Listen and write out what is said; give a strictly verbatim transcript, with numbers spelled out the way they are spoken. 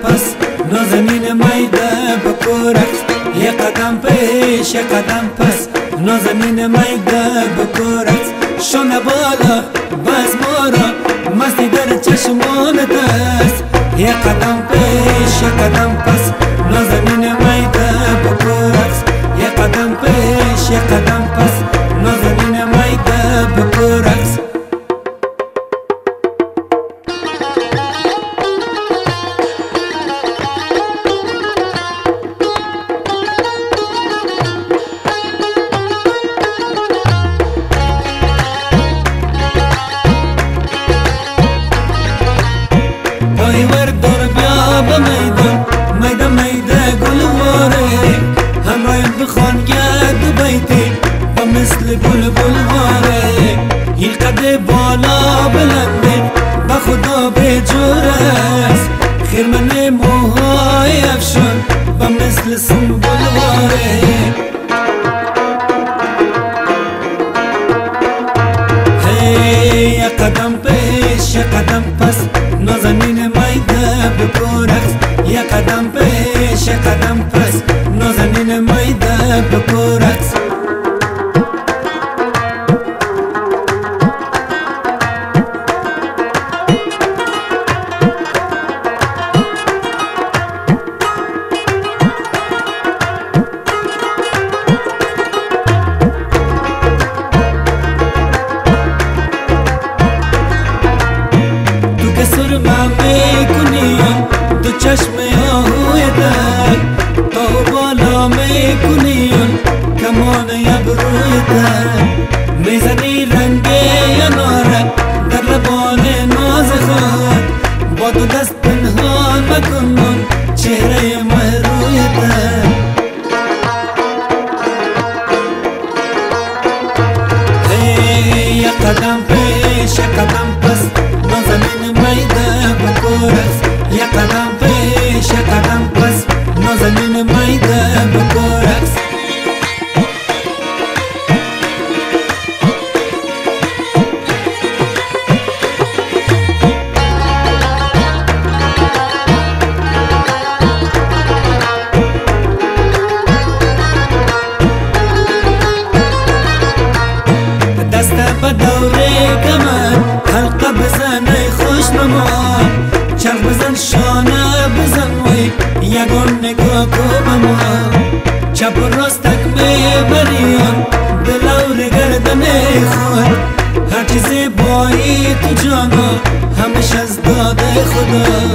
پس نازنین میده بکورکس یه قدم پیش یه قدم پس نازنین میده بکورکس شونه بالا بس مارا مستی در چشمان دست یه قدم پیش یه قدم پس نازنین میده بکورکس یه قدم پیش یه قدم پس نازنین میده بکورکس پایور دار بیا به میدان میده میده گلواره همرایم بخوان گرد بیتی و مثل بل بلواره این قد بالا بلنده به خدا به جور است خیرمن موهای افشان و مثل سنبلواره یه قدم پیش یه قدم پس نازنین میده بکورکس یه قدم پیش یه قدم پس نازنین میده بکورکس سرما میکنیم دو چشم آهوی در تا بالا میکنیم کمان ابروی در میزنی رنگ اناره در لبان ناز خود با دو دست پنهان مکنم چهره مهروی در یه قدم پیش یه قدم پس نازنین میده بکورکس یه قدم پیش یه قدم پس نازنین میده بکورکس دست به دوره کمر حلقه بزن ای خوش نما چرخ بزن شانه بزن وی یگان نگاه کو به ما چپ و راستک میبریان دلور گردن خود هر چیزی بایی تو جانا همیشه از داده خدا